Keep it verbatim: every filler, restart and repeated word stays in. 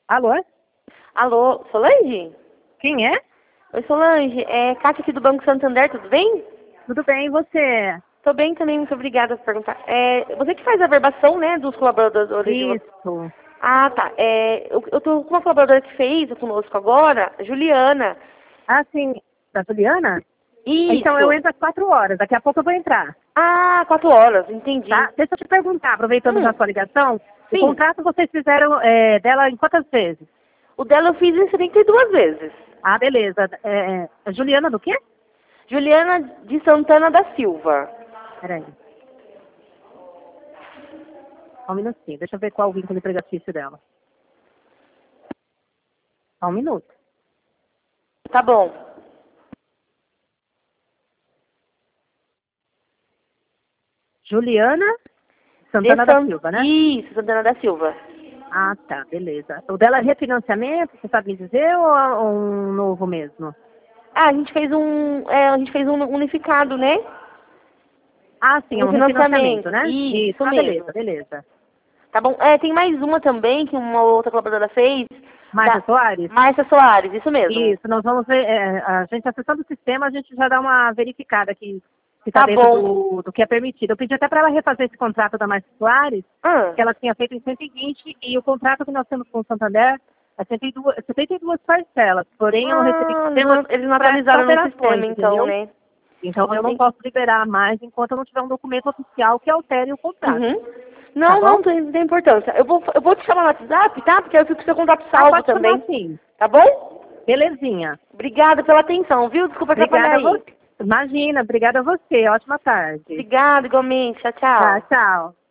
Alô? Alô, Solange? Quem é? Oi, Solange. É Kátia aqui do Banco Santander, tudo bem? Tudo bem, e você? Tô bem também, muito obrigada por perguntar. É, você que faz a verbação, né, dos colaboradores de vocês. Isso. Ah, tá. É, eu, eu tô com uma colaboradora que fez conosco agora, Juliana. Ah, sim. Da Juliana? Então eu Isso. entro às quatro horas, daqui a pouco eu vou entrar, Ah, quatro horas, entendi. tá? Deixa eu te perguntar, aproveitando já a Hum, sua ligação, o sim. contrato vocês fizeram é, dela em quantas vezes? O dela eu fiz em setenta e duas vezes. Ah, beleza. É, é, Juliana do quê? Juliana de Santana da Silva. Peraí. Só um minutinho, deixa eu ver qual o vínculo empregatício dela. Só um minuto. Tá bom. Juliana De Santana da San... Silva, né? Isso, Santana da Silva. Ah, tá, beleza. O dela é refinanciamento, você sabe me dizer, ou é um novo mesmo? Ah, a gente fez um, é, a gente fez um unificado, né? Ah, sim, é Um um refinanciamento, financiamento. né? Isso, Isso, isso ah, beleza, mesmo. beleza. Tá bom? É, tem mais uma também que uma outra colaboradora fez, Márcia da Soares? Márcia Soares, isso mesmo. Isso, nós vamos ver, é, a gente acessando o sistema, a gente já dá uma verificada que está Tá dentro bom. do, do que é permitido. Eu pedi até para ela refazer esse contrato da Márcia Soares, Ah, que ela tinha feito em cento e vinte, e o contrato que nós temos com o Santander é cento e duas, setenta e duas parcelas, porém eu não recebi ah eles sistema não, eles não para essas atualizaram no alterações, sistema então, entendeu? né? Então eu não Enten- posso liberar mais enquanto eu não tiver um documento oficial que altere o contrato, Uhum. tá Não, bom? não tem, não tem importância. Eu vou, eu vou te chamar no WhatsApp, tá? Porque eu fico com seu contato Ah, salvo pode chamar também. sim. Tá bom? Belezinha. Obrigada pela atenção, viu? Desculpa atrapalhar Obrigada a aí. você. Imagina, obrigada a você. Ótima tarde. Obrigada, igualmente. Tchau, Tá, tchau. tchau.